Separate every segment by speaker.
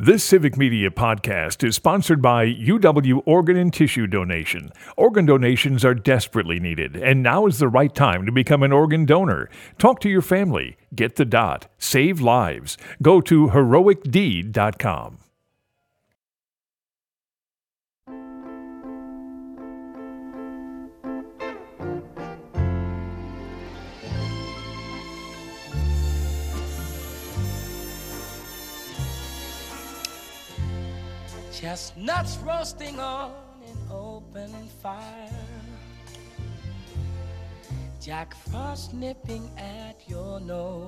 Speaker 1: This Civic Media podcast is sponsored by UW Organ and Tissue Donation. Organ donations are desperately needed, and now is the right time to become an organ donor. Talk to your family. Get the dot. Save lives. Go to heroicdeed.com.
Speaker 2: Chestnuts roasting on an open fire, Jack Frost nipping at your nose,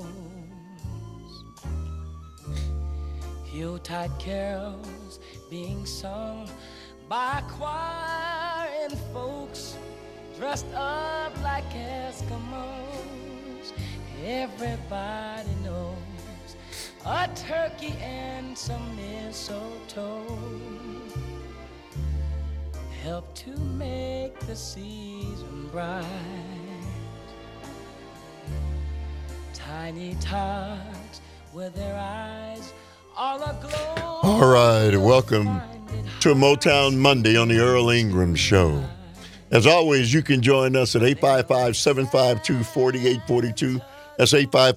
Speaker 2: Yuletide carols being sung by a choir and folks dressed up like Eskimos. Everybody knows a turkey and some mistletoe help to make the season bright. Tiny tots with their eyes all aglow.
Speaker 3: All right, welcome to Motown Monday on the Earl Ingram Show. As always, you can join us at 855-752-4842. That's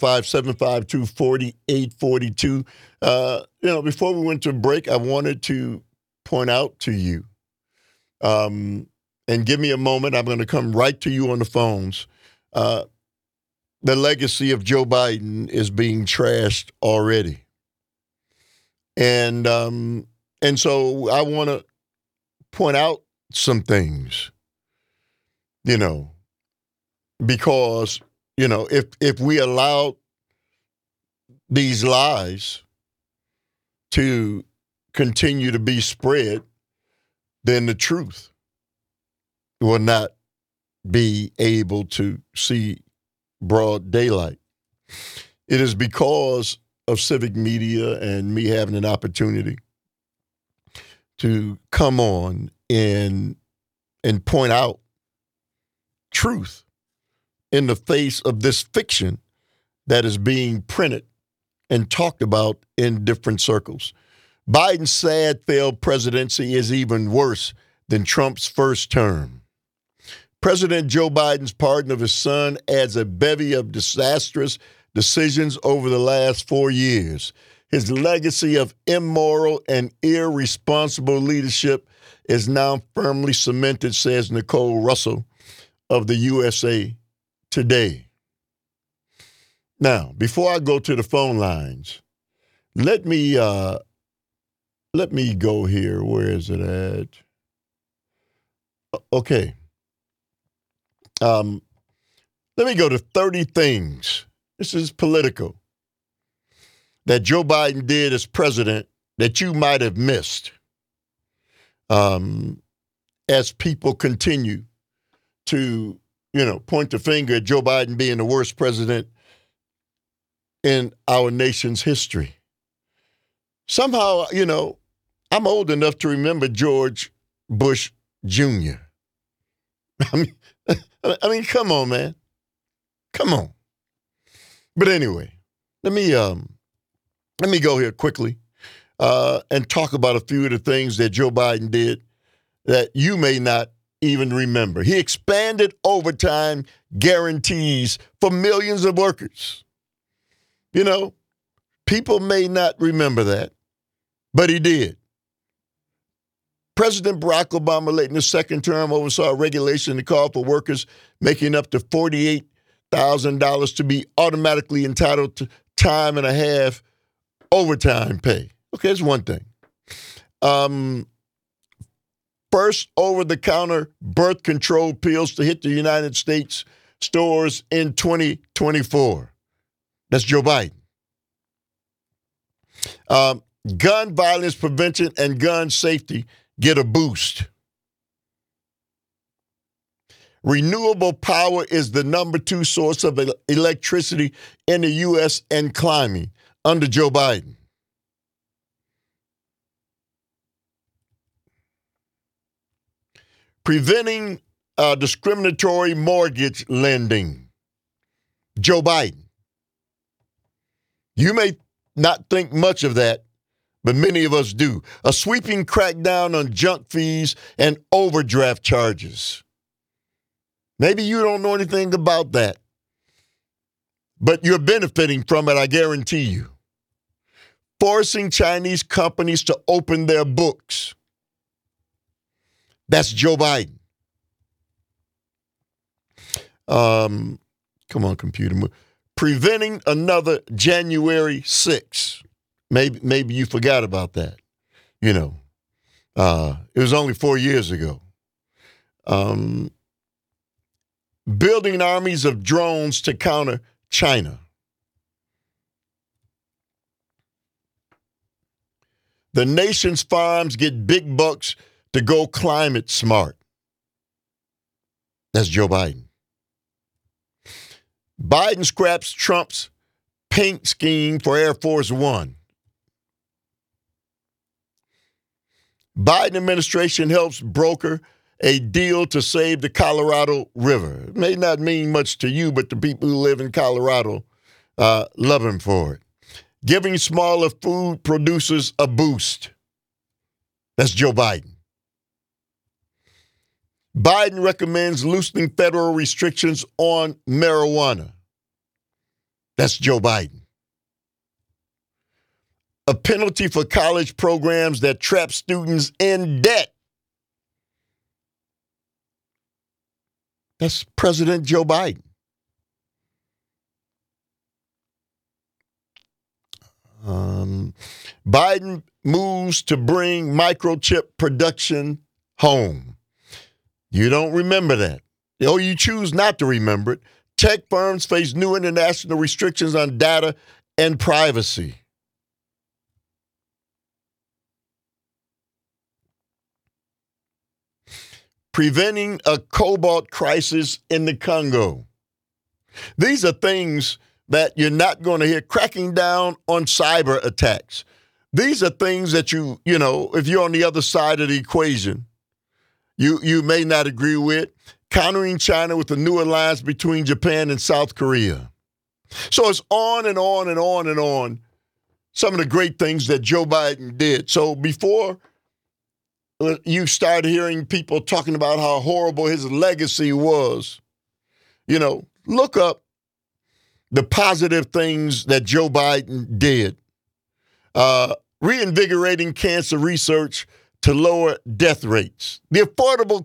Speaker 3: 855-752-4842. Before we went to break, I wanted to point out to you, and give me a moment, I'm going to come right to you on the phones. The legacy of Joe Biden is being trashed already. And so I want to point out some things, because if we allow these lies to continue to be spread, then the truth will not be able to see broad daylight. It is because of Civic Media and me having an opportunity to come on and point out truth in the face of this fiction that is being printed and talked about in different circles. Biden's sad failed presidency is even worse than Trump's first term. President Joe Biden's pardon of his son adds a bevy of disastrous decisions over the last 4 years. His legacy of immoral and irresponsible leadership is now firmly cemented, says Nicole Russell of the USA Today. Now, before I go to the phone lines, let me go here. Where is it at? Okay. Let me go to 30 things. This is political. That Joe Biden did as president that you might have missed. As people continue to point the finger at Joe Biden being the worst president in our nation's history. Somehow, I'm old enough to remember George Bush Jr. I mean, come on, man. Come on. But anyway, let me go here quickly and talk about a few of the things that Joe Biden did that you may not even remember. He expanded overtime guarantees for millions of workers. People may not remember that, but he did. President Barack Obama, late in his second term, oversaw a regulation that called for workers making up to $48,000 to be automatically entitled to time and a half overtime pay. Okay, that's one thing. First over-the-counter birth control pills to hit the United States stores in 2024. That's Joe Biden. Gun violence prevention and gun safety get a boost. Renewable power is the number 2 source of electricity in the U.S. and climbing under Joe Biden. Preventing discriminatory mortgage lending. Joe Biden. You may not think much of that but many of us do. A sweeping crackdown on junk fees and overdraft charges. Maybe you don't know anything about that, but you're benefiting from it, I guarantee you. Forcing Chinese companies to open their books. That's Joe Biden. Come on, computer. Preventing another January 6th. Maybe you forgot about that. You know, it was only 4 years ago. Building armies of drones to counter China. The nation's farms get big bucks to go climate smart. That's Joe Biden. Biden scraps Trump's paint scheme for Air Force One. Biden administration helps broker a deal to save the Colorado River. It may not mean much to you, but the people who live in Colorado love him for it. Giving smaller food producers a boost. That's Joe Biden. Biden recommends loosening federal restrictions on marijuana. That's Joe Biden. A penalty for college programs that trap students in debt. That's President Joe Biden. Biden moves to bring microchip production home. You don't remember that. Or you choose not to remember it. Tech firms face new international restrictions on data and privacy. Preventing a cobalt crisis in the Congo. These are things that you're not going to hear. Cracking down on cyber attacks. These are things that you know, if you're on the other side of the equation, you may not agree with. Countering China with a new alliance between Japan and South Korea. So it's on and on and on and on. Some of the great things that Joe Biden did. So before you start hearing people talking about how horrible his legacy was, you know, look up the positive things that Joe Biden did. Reinvigorating cancer research to lower death rates. The affordable,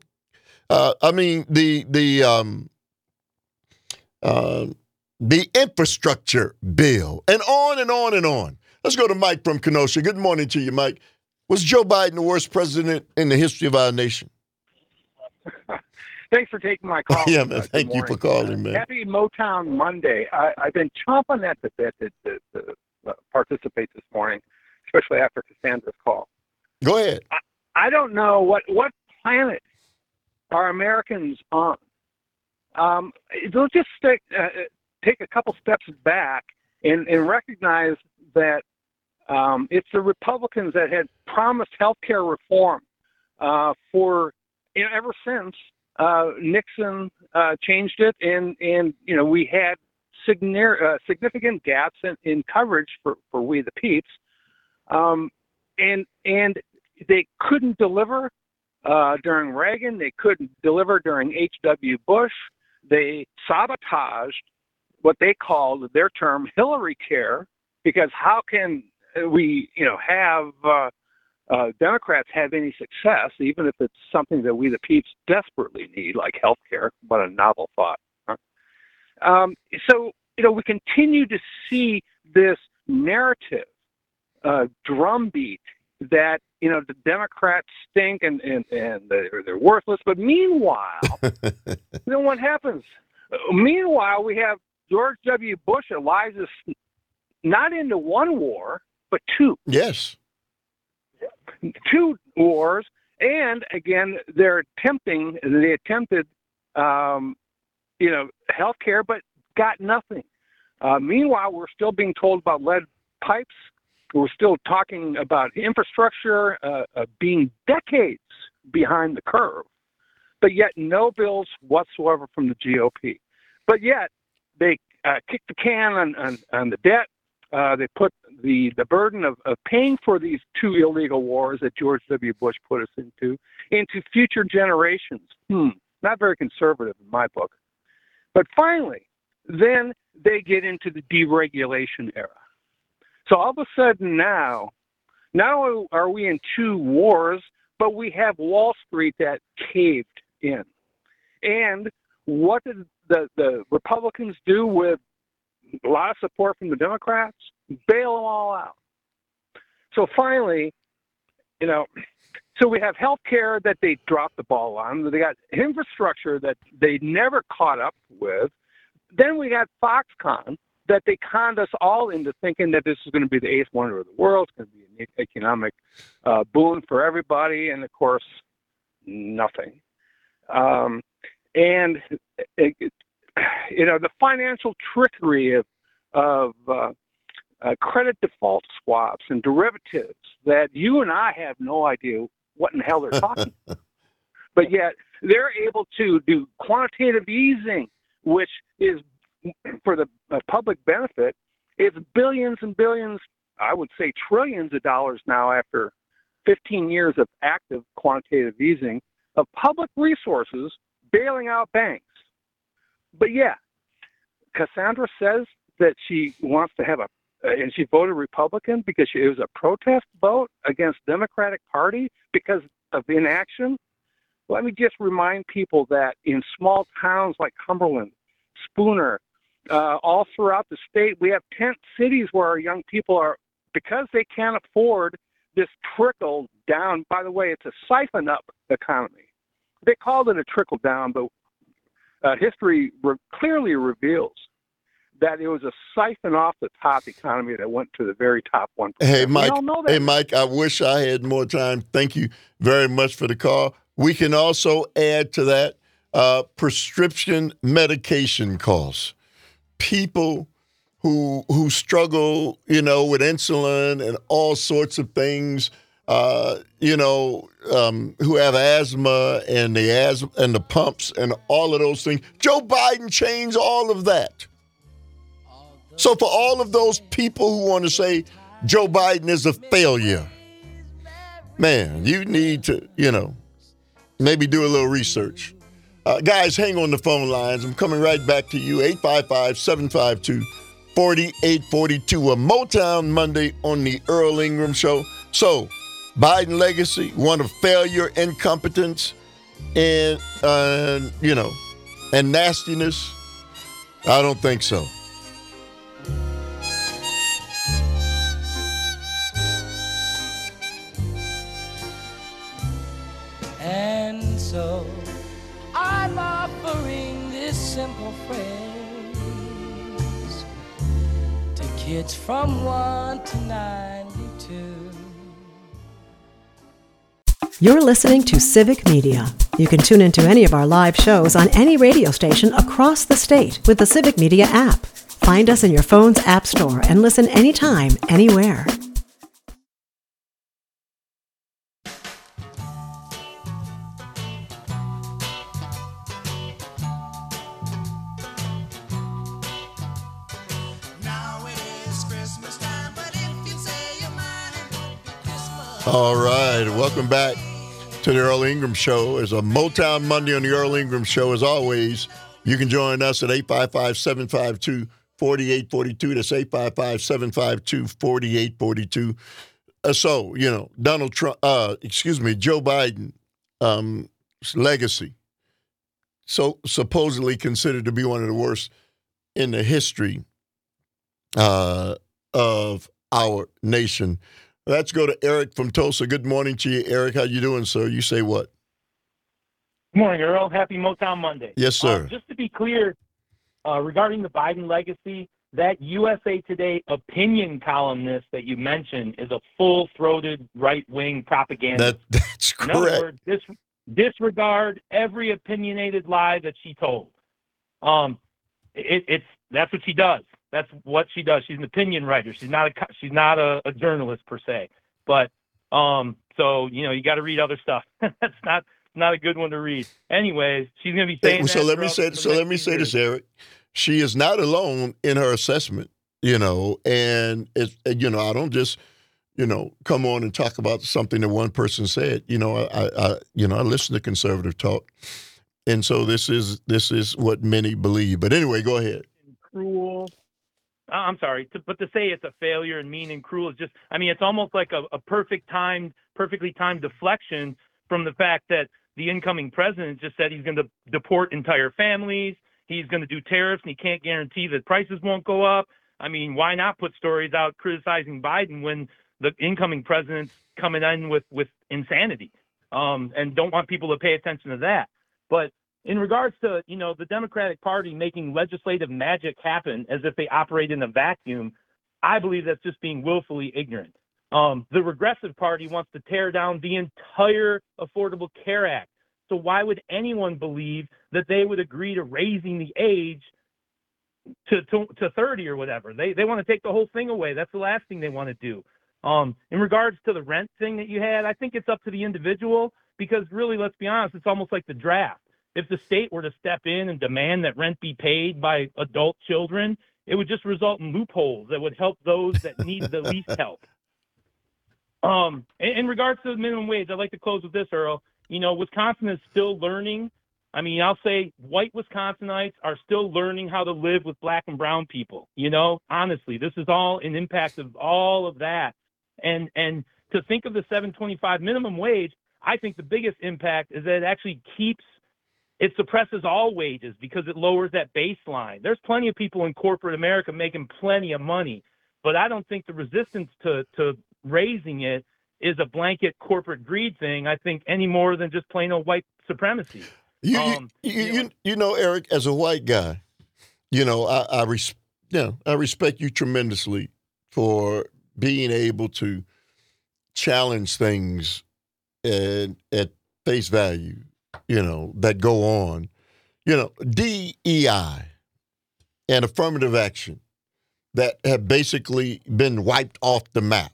Speaker 3: the infrastructure bill, and on and on and on. Let's go to Mike from Kenosha. Good morning to you, Mike. Was Joe Biden the worst president in the history of our nation?
Speaker 4: Thanks for taking my call.
Speaker 3: Yeah, man. Thank you for calling, man.
Speaker 4: Happy Motown Monday. I've been chomping at the bit to participate this morning, especially after Cassandra's call.
Speaker 3: Go ahead.
Speaker 4: I don't know what planet are Americans on. They'll just take a couple steps back and recognize that it's the Republicans that had promised health care reform for ever since Nixon changed it, and we had significant gaps in coverage for we the peeps, and they couldn't deliver during Reagan. They couldn't deliver during H.W. Bush. They sabotaged what they called their term Hillary care, because how can we have Democrats have any success, even if it's something that we the peeps desperately need, like health care? What a novel thought. Huh? So we continue to see this narrative drumbeat that the Democrats stink and they're worthless. But meanwhile, what happens? Meanwhile, we have George W. Bush allies us not into one war, but two.
Speaker 3: Yes.
Speaker 4: Two wars, and again, they attempted, health care, but got nothing. Meanwhile, we're still being told about lead pipes. We're still talking about infrastructure being decades behind the curve, but yet no bills whatsoever from the GOP. But yet they kick the can on the debt. they put the burden of paying for these 2 illegal wars that George W. Bush put us into future generations. Not very conservative in my book. But finally, then they get into the deregulation era. So all of a sudden now not only are we in 2 wars, but we have Wall Street that caved in. And what did the Republicans do with a lot of support from the Democrats? Bail them all out. So finally, so we have health care that they dropped the ball on. They got infrastructure that they never caught up with. Then we got Foxconn that they conned us all into thinking that this is going to be the 8th wonder of the world. It's going to be an economic boon for everybody. And, of course, nothing. The financial trickery of credit default swaps and derivatives that you and I have no idea what in the hell they're talking about. But yet they're able to do quantitative easing, which is for the public benefit. It's billions and billions, I would say trillions of dollars now after 15 years of active quantitative easing of public resources bailing out banks. But yeah, Cassandra says that she wants to have and she voted Republican because it was a protest vote against Democratic Party because of inaction. Let me just remind people that in small towns like Cumberland, Spooner, all throughout the state, we have tent cities where our young people are, because they can't afford this trickle down. By the way, it's a siphon up economy. They called it a trickle down, but history clearly reveals that it was a siphon off the top economy that went to the very top 1%.
Speaker 3: Hey, Mike, I wish I had more time. Thank you very much for the call. We can also add to that prescription medication costs. People who struggle, with insulin and all sorts of things, who have asthma and the pumps and all of those things. Joe Biden changed all of that. So for all of those people who want to say Joe Biden is a failure, man, you need to, maybe do a little research. Guys, hang on the phone lines. I'm coming right back to you, 855-752-4842, a Motown Monday on the Earl Ingram Show. So, Biden legacy, one of failure, incompetence, and nastiness? I don't think so.
Speaker 2: And so I'm offering this simple phrase to kids from 1 to 92.
Speaker 5: You're listening to Civic Media. You can tune into any of our live shows on any radio station across the state with the Civic Media app. Find us in your phone's app store and listen anytime, anywhere.
Speaker 3: All right, welcome back to the Earl Ingram Show. It's a Motown Monday on the Earl Ingram Show. As always, you can join us at 855-752-4842. That's 855-752-4842. Donald Trump, Joe Biden, legacy, so supposedly considered to be one of the worst in the history of our nation. Let's go to Eric from Tulsa. Good morning to you, Eric. How you doing, sir? You say what?
Speaker 6: Good morning, Earl. Happy Motown Monday.
Speaker 3: Yes, sir.
Speaker 6: Just to be clear, regarding the Biden legacy, that USA Today opinion columnist that you mentioned is a full-throated right-wing propaganda.
Speaker 3: That's correct.
Speaker 6: In other words, disregard every opinionated lie that she told. That's what she does. That's what she does. She's an opinion writer. She's not a journalist per se. But you got to read other stuff. That's not a good one to read. Anyways, she's going to be saying
Speaker 3: Let me say this, Eric. She is not alone in her assessment. and it's, I don't just, come on and talk about something that one person said. I listen to conservative talk. And so this is what many believe. But anyway, go ahead.
Speaker 6: Cruel. I'm sorry, but to say it's a failure and mean and cruel is just, it's almost like a perfectly timed deflection from the fact that the incoming president just said he's going to deport entire families. He's going to do tariffs, and he can't guarantee that prices won't go up. Why not put stories out criticizing Biden when the incoming president's coming in with insanity, and don't want people to pay attention to that? But in regards to, the Democratic Party making legislative magic happen as if they operate in a vacuum, I believe that's just being willfully ignorant. The Regressive Party wants to tear down the entire Affordable Care Act. So why would anyone believe that they would agree to raising the age to 30 or whatever? They want to take the whole thing away. That's the last thing they want to do. In regards to the rent thing that you had, I think it's up to the individual, because really, let's be honest, it's almost like the draft. If the state were to step in and demand that rent be paid by adult children, it would just result in loopholes that would help those that need the least help. In regards to the minimum wage, I'd like to close with this, Earl. Wisconsin is still learning. I'll say white Wisconsinites are still learning how to live with black and brown people. Honestly, this is all an impact of all of that. And to think of the $7.25 minimum wage, I think the biggest impact is that it actually it suppresses all wages because it lowers that baseline. There's plenty of people in corporate America making plenty of money, but I don't think the resistance to raising it is a blanket corporate greed thing, I think, any more than just plain old white supremacy.
Speaker 3: Eric, as a white guy, I respect you tremendously for being able to challenge things at face value, that go on. DEI and affirmative action that have basically been wiped off the map.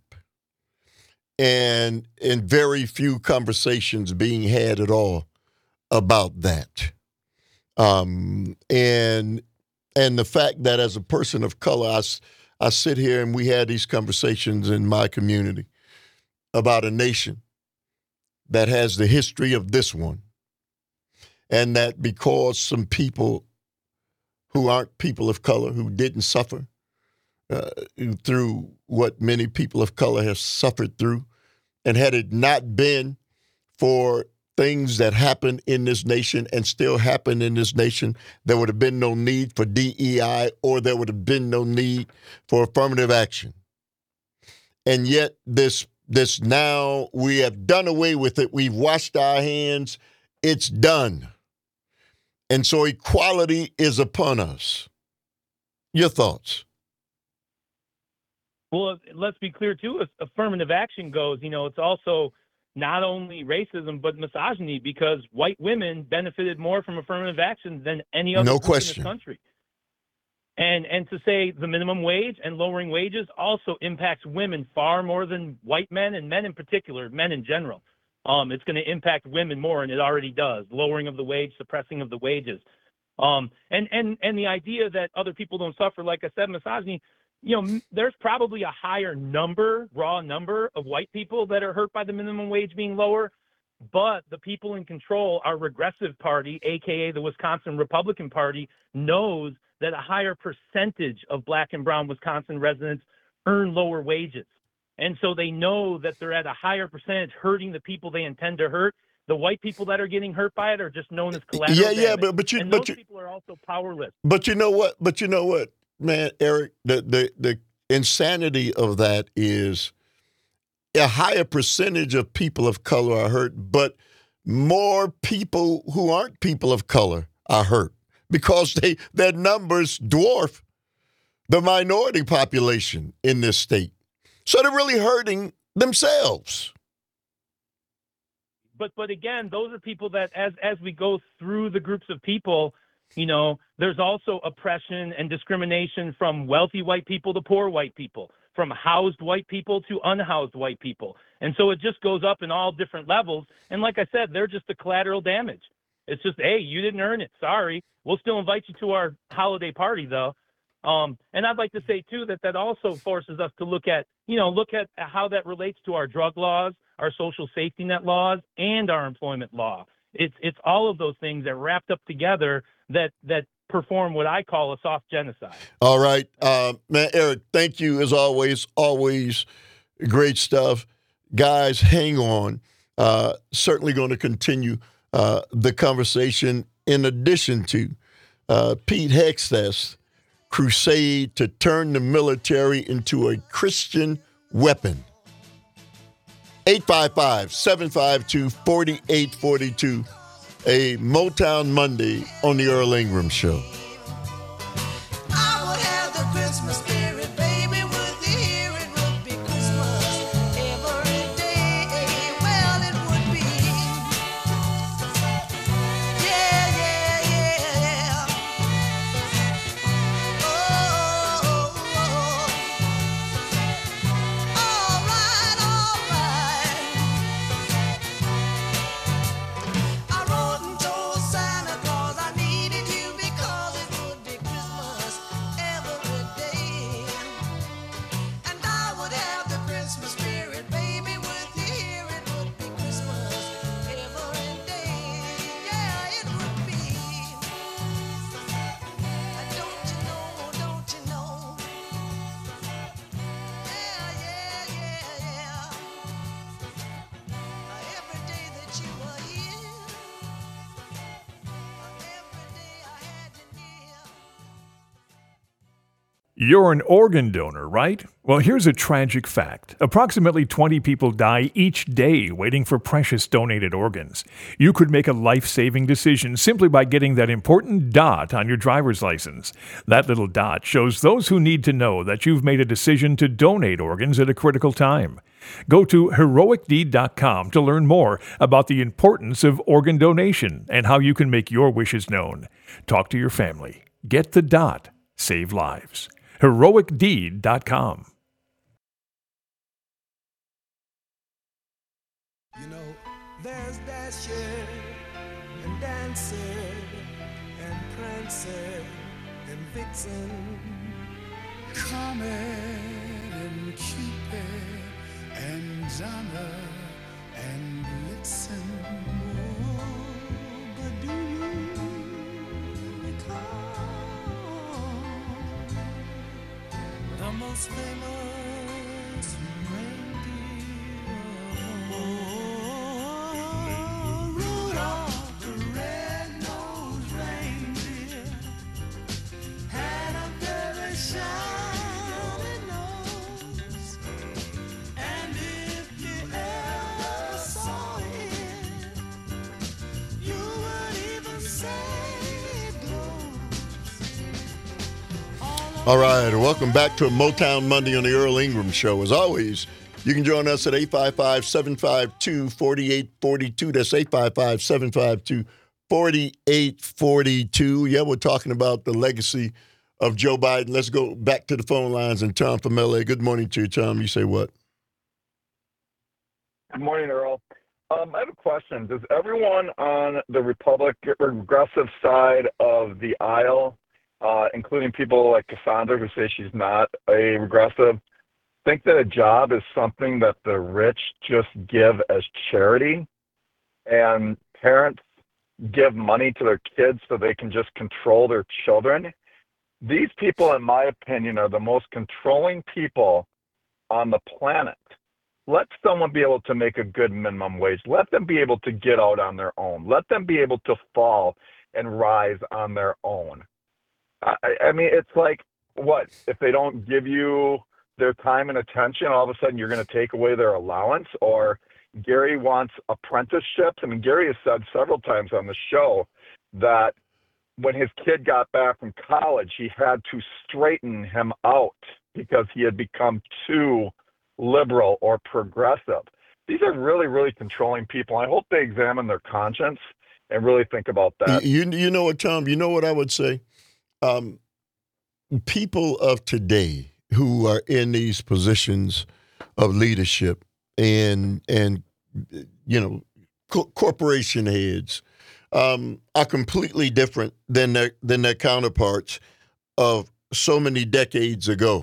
Speaker 3: And in very few conversations being had at all about that. And the fact that as a person of color, I sit here and we had these conversations in my community about a nation that has the history of this one. And that because some people who aren't people of color, who didn't suffer through what many people of color have suffered through, and had it not been for things that happened in this nation and still happen in this nation, there would have been no need for DEI, or there would have been no need for affirmative action. And yet this now, we have done away with it. We've washed our hands. It's done. And so equality is upon us. Your thoughts?
Speaker 6: Well, let's be clear, too. As affirmative action goes, it's also not only racism, but misogyny, because white women benefited more from affirmative action than any other group in this country. And to say the minimum wage and lowering wages also impacts women far more than white men, and men in particular, men in general. It's going to impact women more, and it already does. Lowering of the wage, suppressing of the wages. And the idea that other people don't suffer, like I said, misogyny, there's probably a higher raw number of white people that are hurt by the minimum wage being lower, but the people in control, our regressive party, aka the Wisconsin Republican Party, knows that a higher percentage of black and brown Wisconsin residents earn lower wages. And so they know that they're at a higher percentage hurting the people they intend to hurt. The white people that are getting hurt by it are just known as collateral damage. And those people are also powerless.
Speaker 3: But you know what? Man, Eric, the insanity of that is a higher percentage of people of color are hurt, but more people who aren't people of color are hurt because their numbers dwarf the minority population in this state. So they're really hurting themselves.
Speaker 6: But again, those are people that as we go through the groups of people, there's also oppression and discrimination from wealthy white people to poor white people, from housed white people to unhoused white people. And so it just goes up in all different levels. And like I said, they're just the collateral damage. It's just, hey, you didn't earn it. Sorry. We'll still invite you to our holiday party, though. And I'd like to say too that also forces us to look at how that relates to our drug laws, our social safety net laws, and our employment law. It's all of those things that wrapped up together that perform what I call a soft genocide.
Speaker 3: All right, man, Eric, thank you as always. Always great stuff, guys. Hang on. Certainly going to continue the conversation. In addition to Pete Hegseth's crusade to turn the military into a Christian weapon. 855-752-4842. A Motown Monday on the Earl Ingram Show.
Speaker 2: I would have the Christmas spirit, baby, with you here it would be Christmas every day. Well, it would be. Yeah, yeah, yeah. Oh, all right, all right. I wrote and told Santa Claus I needed you because it would be Christmas every day. And I would have the Christmas spirit, baby, with you here it would be Christmas every day. Yeah, it would be. Don't you know, don't you know? Yeah, yeah, yeah, yeah. Every day that you were here, every day I had you near.
Speaker 1: You're an organ donor, right? Well, here's a tragic fact. Approximately 20 people die each day waiting for precious donated organs. You could make a life-saving decision simply by getting that important dot on your driver's license. That little dot shows those who need to know that you've made a decision to donate organs at a critical time. Go to heroicdeed.com to learn more about the importance of organ donation and how you can make your wishes known. Talk to your family. Get the dot. Save lives. heroicdeed.com.
Speaker 7: You know, there's Dasher and Dancer and Prancer and Vixen, Comet and Cupid and Donner and Blitzen. Oh, but do you recall the most famous reindeer? Oh, Rudolph the red-nosed reindeer had a very shiny nose, and if you ever saw it, you would even say it glows.
Speaker 3: All right, welcome back to a Motown Monday on the Earl Ingram Show. As always, you can join us at 855-752-4842. That's 855-752-4842. Yeah, we're talking about the legacy of Joe Biden. Let's go back to the phone lines. And Tom from LA. Good morning to you, Tom. You say what?
Speaker 8: Good morning, Earl. I have a question. Does everyone on the progressive side of the aisle, including people like Cassandra who say she's not a regressive, think that a job is something that the rich just give as charity, and parents give money to their kids so they can just control their children? These people, in my opinion, are the most controlling people on the planet. Let someone be able to make a good minimum wage. Let them be able to get out on their own. Let them be able to fall and rise on their own. I mean, it's like, what, if they don't give you their time and attention, all of a sudden you're going to take away their allowance? Or Gary wants apprenticeships. I mean, Gary has said several times on the show that when his kid got back from college, he had to straighten him out because he had become too liberal or progressive. These are really, really controlling people. I hope they examine their conscience and really think about that.
Speaker 3: You know what, Tom? You know what I would say? People of today who are in these positions of leadership and you know, corporation heads are completely different than their counterparts of so many decades ago,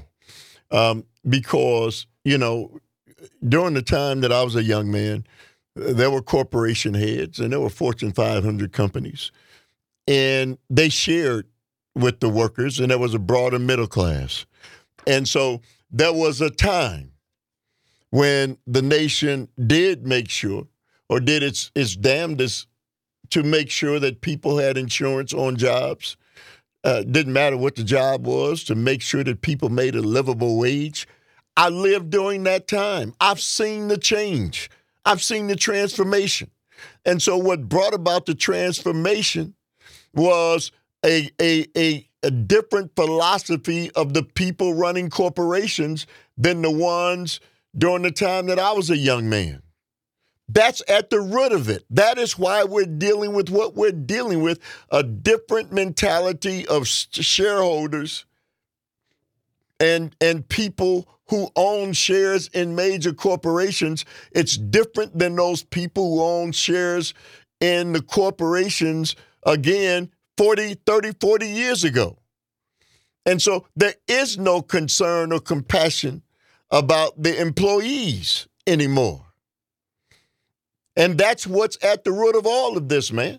Speaker 3: because, during the time that I was a young man, there were corporation heads and there were Fortune 500 companies, and they shared with the workers, and there was a broader middle class. And so there was a time when the nation did make sure, or did its damnedest to make sure that people had insurance on jobs. Didn't matter what the job was, to make sure that people made a livable wage. I lived during that time. I've seen the change. I've seen the transformation. And so what brought about the transformation was a different philosophy of the people running corporations than the ones during the time that I was a young man. That's at the root of it. That is why we're dealing with what we're dealing with, a different mentality of shareholders and people who own shares in major corporations. It's different than those people who own shares in the corporations, again, 40 years ago. And so there is no concern or compassion about the employees anymore. And that's what's at the root of all of this, man.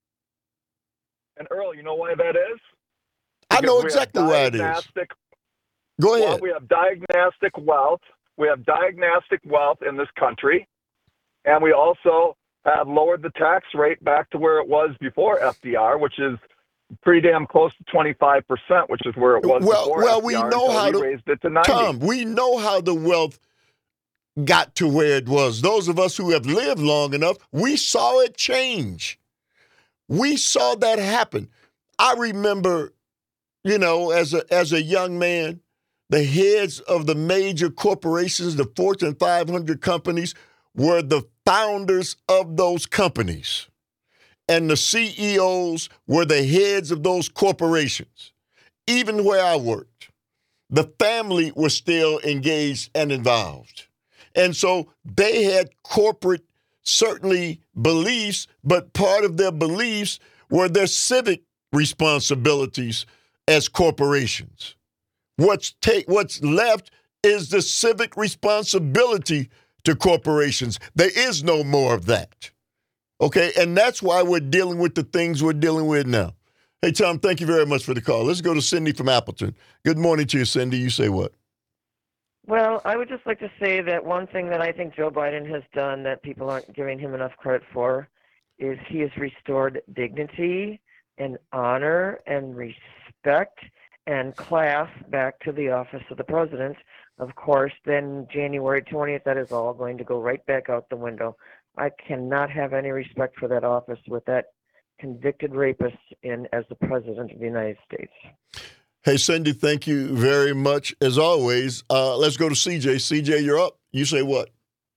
Speaker 8: And Earl, you know why that is?
Speaker 3: I know
Speaker 8: Because we have
Speaker 3: exactly why it is.
Speaker 8: diagnostic-
Speaker 3: Go
Speaker 8: Well,
Speaker 3: ahead.
Speaker 8: we have diagnostic wealth. We have diagnostic wealth in this country. And we also have lowered the tax rate back to where it was before FDR, which is pretty damn close to 25%, which is where it was before
Speaker 3: Well,
Speaker 8: FDR.
Speaker 3: we know
Speaker 8: until
Speaker 3: how
Speaker 8: he
Speaker 3: to,
Speaker 8: raised it to 90.
Speaker 3: Tom, we know how the wealth got to where it was. Those of us who have lived long enough, we saw it change. We saw that happen. I remember, as a young man, the heads of the major corporations, the Fortune 500 companies, were the founders of those companies. And the CEOs were the heads of those corporations. Even where I worked, the family was still engaged and involved. And so they had corporate, certainly, beliefs, but part of their beliefs were their civic responsibilities as corporations. What's left is the civic responsibility to corporations. There is no more of that. Okay, and that's why we're dealing with the things we're dealing with now. Hey, Tom, thank you very much for the call. Let's go to Cindy from Appleton. Good morning to you, Cindy. You say what?
Speaker 9: Well, I would just like to say that one thing that I think Joe Biden has done that people aren't giving him enough credit for is he has restored dignity and honor and respect and class back to the office of the president. Of course, then January 20th, that is all going to go right back out the window. I cannot have any respect for that office with that convicted rapist in as the president of the United States.
Speaker 3: Hey, Cindy, thank you very much, as always. Let's go to CJ. CJ, you're up. You say what?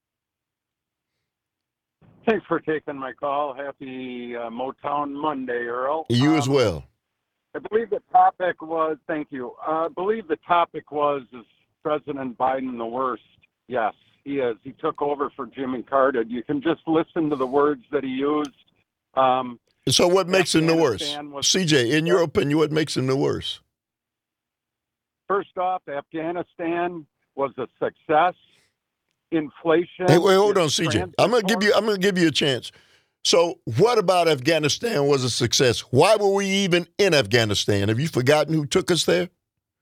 Speaker 10: Thanks for taking my call. Happy Motown Monday, Earl.
Speaker 3: You as well.
Speaker 10: I believe the topic was, thank you. I believe the topic was, is President Biden the worst? Yes, he is. He took over for Jimmy Carter. You can just listen to the words that he used.
Speaker 3: So what makes him the worst?
Speaker 10: Afghanistan was-
Speaker 3: CJ, in your opinion, what makes him the worst?
Speaker 10: First off, Afghanistan was a success. Inflation.
Speaker 3: Hey, wait, hold on,
Speaker 10: is
Speaker 3: CJ. I'm gonna give you a chance. So what about Afghanistan was a success? Why were we even in Afghanistan? Have you forgotten who took us there?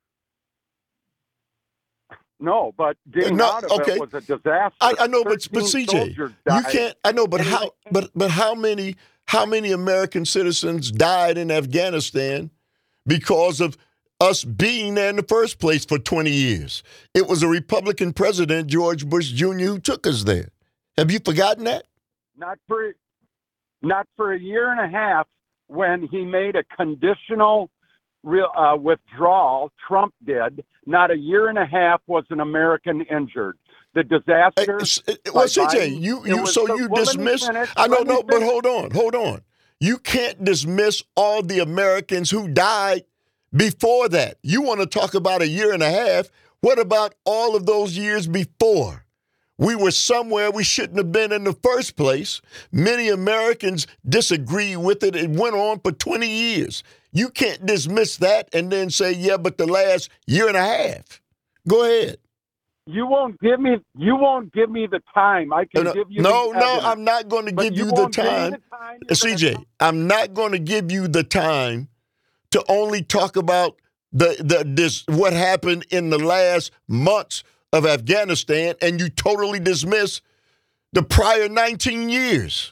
Speaker 10: No, but getting out of it was a disaster.
Speaker 3: I know, but
Speaker 10: 13
Speaker 3: CJ,
Speaker 10: soldiers
Speaker 3: you
Speaker 10: died.
Speaker 3: can't. I know, but
Speaker 10: And
Speaker 3: how? But how many American citizens died in Afghanistan because of us being there in the first place for 20 years? It was a Republican president, George Bush Jr., who took us there. Have you forgotten that?
Speaker 10: Not for a year and a half when he made a conditional withdrawal. Trump did. Not a year and a half was an American injured. The disaster.
Speaker 3: Well, CJ, you dismiss. I don't know, but hold on. You can't dismiss all the Americans who died before that. You want to talk about a year and a half. What about all of those years before? We were somewhere we shouldn't have been in the first place. Many Americans disagree with it. It went on for 20 years. you can't dismiss that and then say, yeah, but the last year and a half. Go ahead.
Speaker 10: You won't give me the time. I can give you
Speaker 3: no,
Speaker 10: the evidence.
Speaker 3: I'm not going to
Speaker 10: But
Speaker 3: give you the
Speaker 10: won't give me
Speaker 3: time.
Speaker 10: the time. You're gonna
Speaker 3: CJ, I'm not going to give you the time to only talk about this what happened in the last months of Afghanistan, and you totally dismiss the prior 19 years.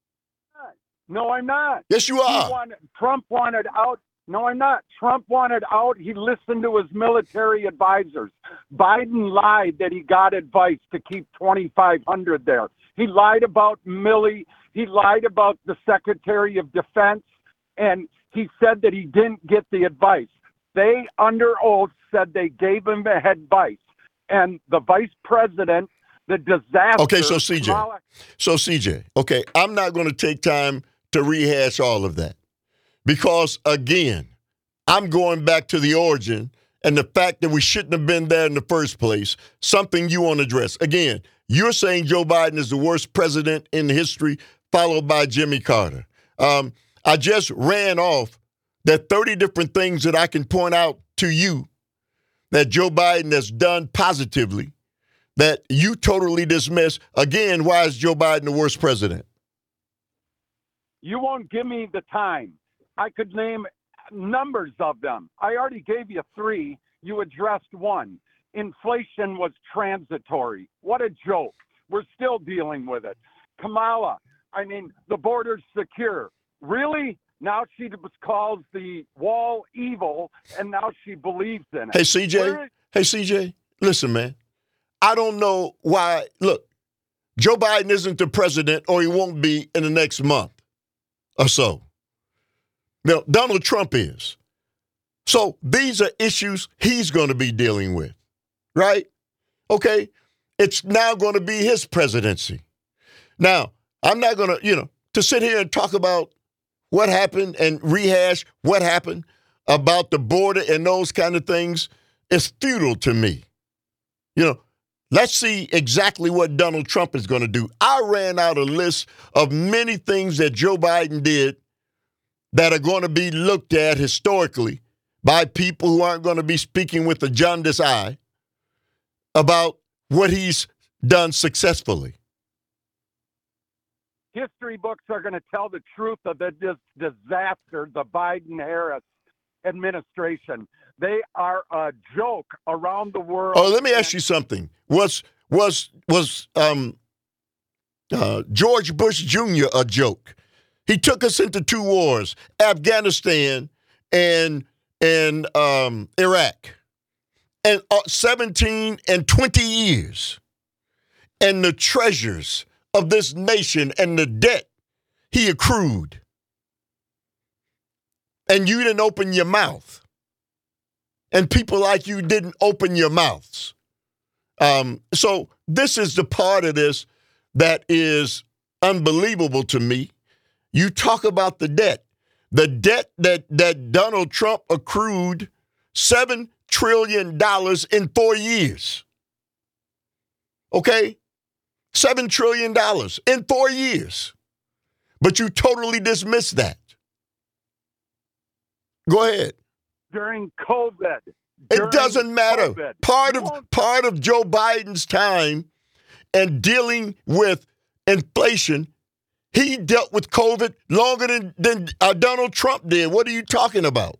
Speaker 10: No, I'm not.
Speaker 3: Yes, you are.
Speaker 10: Trump wanted out. No, I'm not. Trump wanted out. He listened to his military advisors. Biden lied that he got advice to keep 2,500 there. He lied about Milley. He lied about the Secretary of Defense. And he said that he didn't get the advice. They, under oath, said they gave him the advice. And the vice president, the disaster.
Speaker 3: Okay, so CJ, okay, I'm not going to take time to rehash all of that. Because, again, I'm going back to the origin and the fact that we shouldn't have been there in the first place, something you want to address. Again, you're saying Joe Biden is the worst president in history, followed by Jimmy Carter. I just ran off that 30 different things that I can point out to you that Joe Biden has done positively that you totally dismiss. Again, why is Joe Biden the worst president?
Speaker 10: You won't give me the time. I could name numbers of them. I already gave you 3. You addressed 1. Inflation was transitory. What a joke. We're still dealing with it. Kamala, I mean, the border's secure. Really? Now she calls the wall evil, and now she believes in it.
Speaker 3: Hey, CJ, listen, man. I don't know why. Look, Joe Biden isn't the president, or he won't be in the next month or so. Now, Donald Trump is. So these are issues he's going to be dealing with, right? Okay, it's now going to be his presidency. Now, I'm not going to, to sit here and talk about what happened and rehash what happened about the border and those kind of things is futile to me. Let's see exactly what Donald Trump is going to do. I ran out a list of many things that Joe Biden did that are going to be looked at historically by people who aren't going to be speaking with a jaundiced eye about what he's done successfully.
Speaker 10: History books are going to tell the truth of this disaster, the Biden-Harris administration. They are a joke around the world.
Speaker 3: Oh, let me ask you something. Was George Bush Jr. a joke? He took us into 2 wars, Afghanistan and Iraq, and 17 and 20 years. And the treasures of this nation and the debt he accrued. And you didn't open your mouth. And people like you didn't open your mouths. So this is the part of this that is unbelievable to me. You talk about the debt that Donald Trump accrued $7 trillion in 4 years. Okay? $7 trillion in 4 years. But you totally dismiss that. Go ahead.
Speaker 10: During COVID.
Speaker 3: It doesn't matter.
Speaker 10: COVID.
Speaker 3: Part of Joe Biden's time and dealing with inflation, he dealt with COVID longer than Donald Trump did. What are you talking about?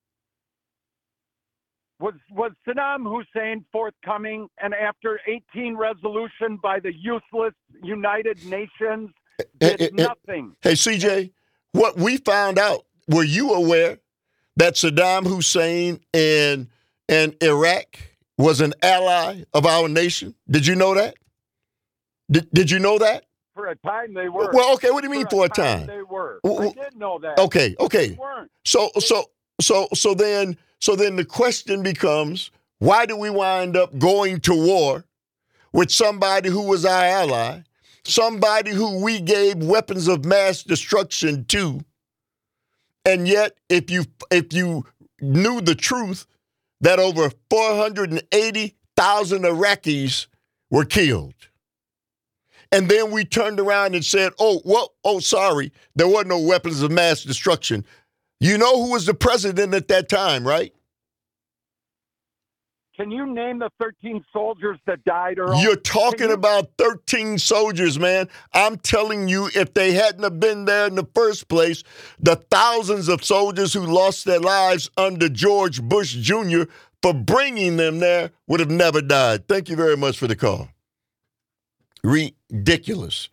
Speaker 10: Was Saddam Hussein forthcoming, and after 18 resolution by the useless United Nations, did nothing?
Speaker 3: Hey, CJ, what we found out, were you aware that Saddam Hussein and Iraq was an ally of our nation? Did you know that? Did you know that?
Speaker 10: For a time they were.
Speaker 3: Well, okay, what do you mean for a time?
Speaker 10: They were. I did know that.
Speaker 3: Okay.
Speaker 10: They weren't.
Speaker 3: So then the question becomes, why do we wind up going to war with somebody who was our ally, somebody who we gave weapons of mass destruction to? And yet, if you knew the truth, that over 480,000 Iraqis were killed. And then we turned around and said, sorry, there were no weapons of mass destruction. You know who was the president at that time, right?
Speaker 10: Can you name the 13 soldiers that died, Earl?
Speaker 3: You're talking
Speaker 10: Can you-
Speaker 3: about 13 soldiers, man. I'm telling you, if they hadn't have been there in the first place, the thousands of soldiers who lost their lives under George Bush Jr. for bringing them there would have never died. Thank you very much for the call. Ridiculous.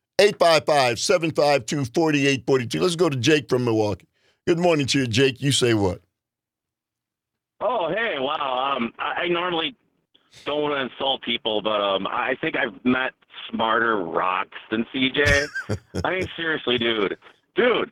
Speaker 3: 855-752-4842. Let's go to Jake from Milwaukee. Good morning to you, Jake. You say what?
Speaker 11: Oh, hey, wow. I normally don't want to insult people, but I think I've met smarter rocks than CJ. I mean, seriously, dude. You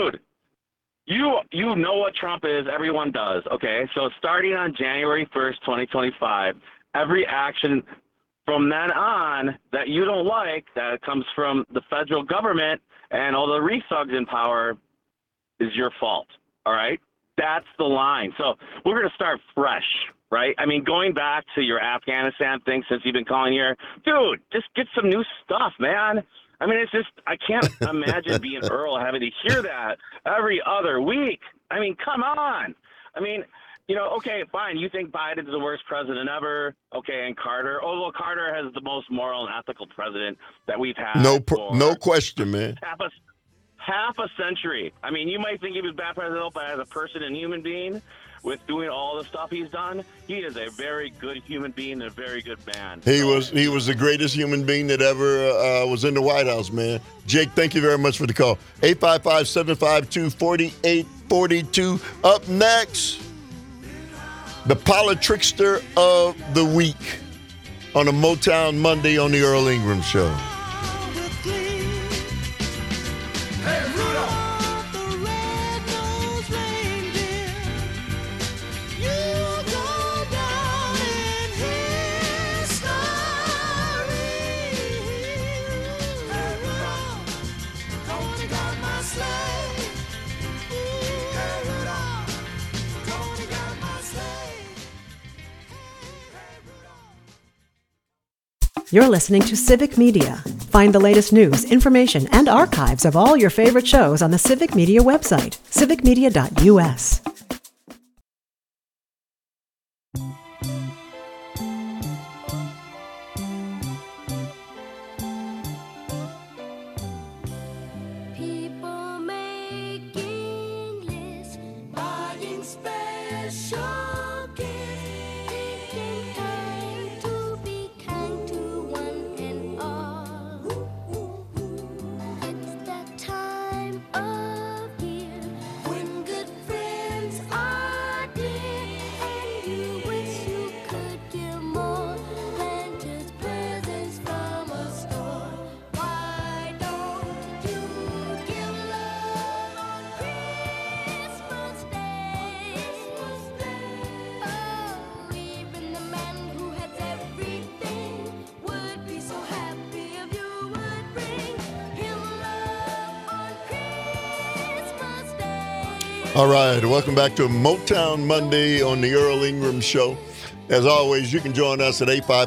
Speaker 11: know what Trump is. Everyone does, okay? So starting on January 1st, 2025, every action from then on that you don't like, that comes from the federal government and all the resugs in power, is your fault, all right? That's the line. So we're going to start fresh, right? I mean, going back to your Afghanistan thing since you've been calling here, dude, just get some new stuff, man. I mean, it's just, I can't imagine being Earl having to hear that every other week. I mean, come on. I mean, you know, okay, fine. You think Biden's the worst president ever. Okay, and Carter. Oh, well, Carter has the most moral and ethical president that we've had.
Speaker 3: No question, man.
Speaker 11: Half a century. I mean, you might think he was bad president, but as a person and human being, with doing all the stuff he's done, he is a very good human being and a very good man.
Speaker 3: He was the greatest human being that ever was in the White House, man. Jake, thank you very much for the call. 855-752-4842. Up next, the Politrickster of the week on a Motown Monday on the Earl Ingram Show.
Speaker 7: Hey, Rudolph the red-nosed reindeer, you'll go down in history. Hey, Rudolph, gonna got my sleigh. Hey, Rudolph, gonna got my sleigh. Hey, Rudolph.
Speaker 5: You're listening to Civic Media. Find the latest news, information, and archives of all your favorite shows on the Civic Media website, civicmedia.us.
Speaker 7: People making lists, buying special gifts, taking time to be kind to one and all. It's that time of year when good friends are dear, and you wish you could give more than just presents from a store. Why don't you give love on Christmas Day? Oh, even the man who has everything would be so happy if you would bring him love on Christmas Day.
Speaker 3: All right, welcome back to Motown Monday on the Earl Ingram Show. As always, you can join us at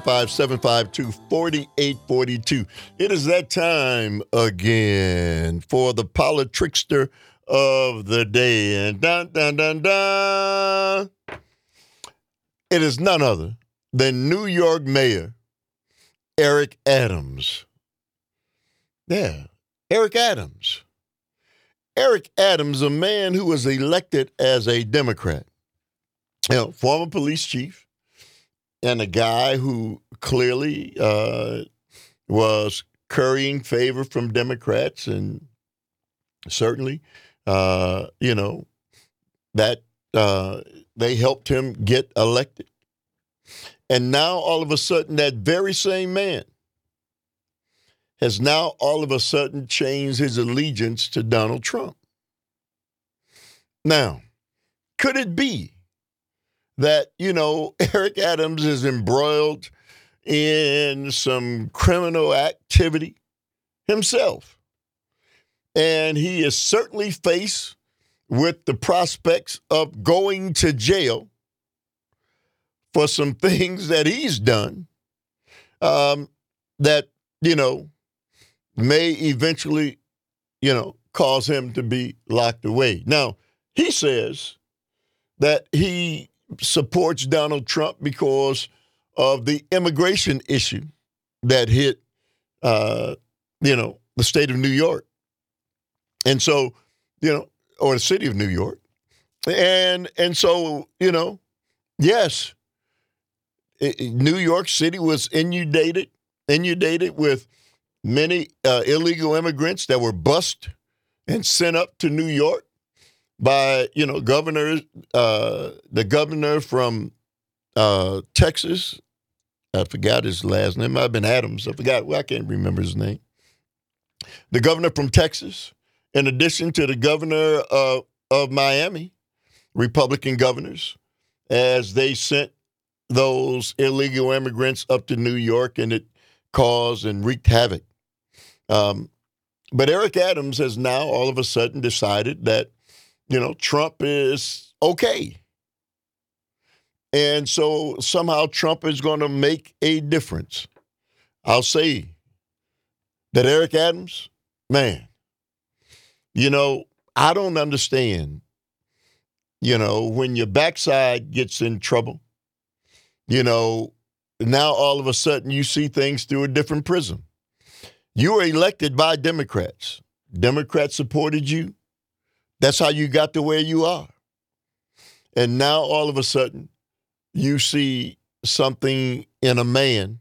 Speaker 3: 855-752-4842. It is that time again for the Politrickster of the day. And dun, dun, dun, dun. It is none other than New York Mayor Eric Adams. Yeah, Eric Adams. Eric Adams, a man who was elected as a Democrat, former police chief, and a guy who clearly was currying favor from Democrats, and certainly, that they helped him get elected. And now, all of a sudden, that very same man has now all of a sudden changed his allegiance to Donald Trump. Now, could it be that, Eric Adams is embroiled in some criminal activity himself? And he is certainly faced with the prospects of going to jail for some things that he's done that, may eventually, cause him to be locked away. Now, He says that he supports Donald Trump because of the immigration issue that hit, the state of New York. And so, or the city of New York. And so, yes, New York City was inundated with many illegal immigrants that were bused and sent up to New York by, the governor from Texas. I forgot his last name. It might have been Adams. I can't remember his name. The governor from Texas, in addition to the governor of Miami, Republican governors, as they sent those illegal immigrants up to New York, and it caused and wreaked havoc. But Eric Adams has now all of a sudden decided that, Trump is okay. And so somehow Trump is going to make a difference. I'll say that Eric Adams, man, I don't understand, when your backside gets in trouble, now all of a sudden you see things through a different prism. You were elected by Democrats. Democrats supported you. That's how you got to where you are. And now all of a sudden you see something in a man,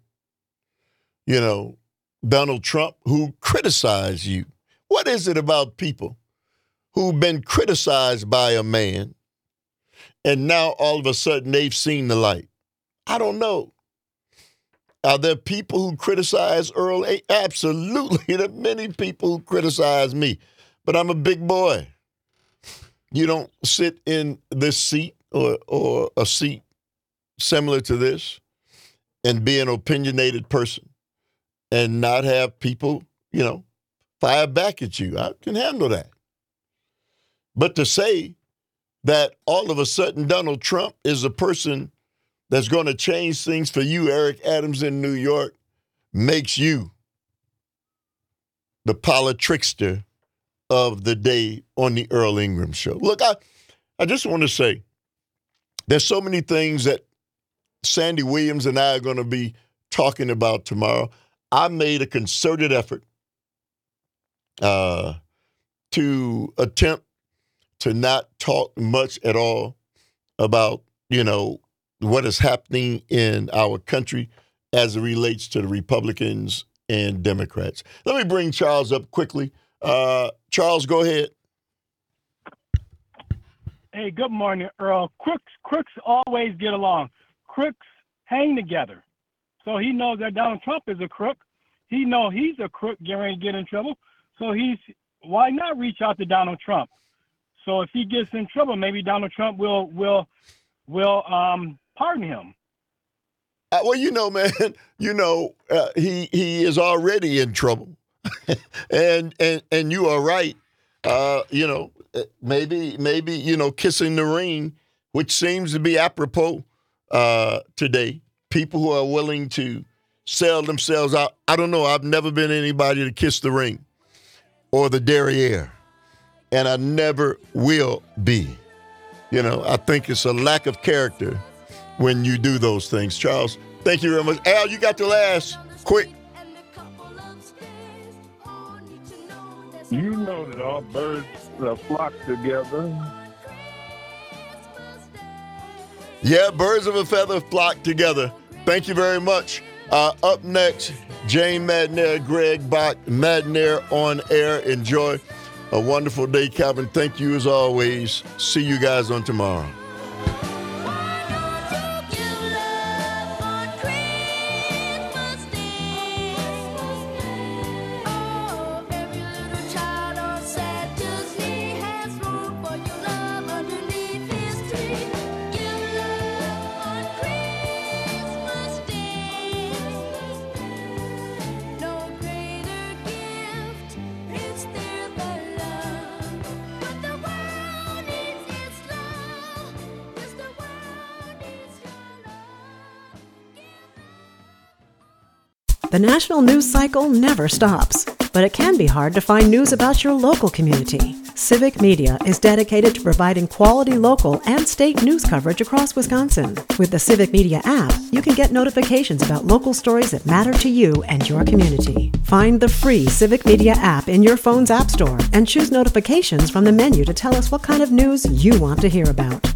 Speaker 3: Donald Trump, who criticized you. What is it about people who've been criticized by a man and now all of a sudden they've seen the light? I don't know. Are there people who criticize Earl? Absolutely. There are many people who criticize me, but I'm a big boy. You don't sit in this seat or a seat similar to this and be an opinionated person and not have people, fire back at you. I can handle that. But to say that all of a sudden Donald Trump is a person that's going to change things for you, Eric Adams in New York, makes you the politrickster of the day on the Earl Ingram Show. Look, I just want to say there's so many things that Sandy Williams and I are going to be talking about tomorrow. I made a concerted effort to attempt to not talk much at all about, what is happening in our country as it relates to the Republicans and Democrats. Let me bring Charles up quickly. Charles, go ahead.
Speaker 12: Hey, good morning, Earl. Crooks always get along. Crooks hang together. So he knows that Donald Trump is a crook. He knows he's a crook getting ready to get in trouble. So why not reach out to Donald Trump? So if he gets in trouble, maybe Donald Trump will pardon him.
Speaker 3: Well, man, he is already in trouble. and you are right. Maybe kissing the ring, which seems to be apropos today. People who are willing to sell themselves out. I don't know. I've never been anybody to kiss the ring or the derriere, and I never will be. I think it's a lack of character when you do those things. Charles, thank you very much. Al, you got the last. Quick.
Speaker 13: You know that all birds flock together.
Speaker 3: Yeah, birds of a feather flock together. Thank you very much. Up next, Jane Madnair, Greg Bach, Madnair on air. Enjoy a wonderful day, Calvin. Thank you as always. See you guys on tomorrow.
Speaker 5: The national news cycle never stops, but it can be hard to find news about your local community. Civic Media is dedicated to providing quality local and state news coverage across Wisconsin. With the Civic Media app, you can get notifications about local stories that matter to you and your community. Find the free Civic Media app in your phone's app store and choose notifications from the menu to tell us what kind of news you want to hear about.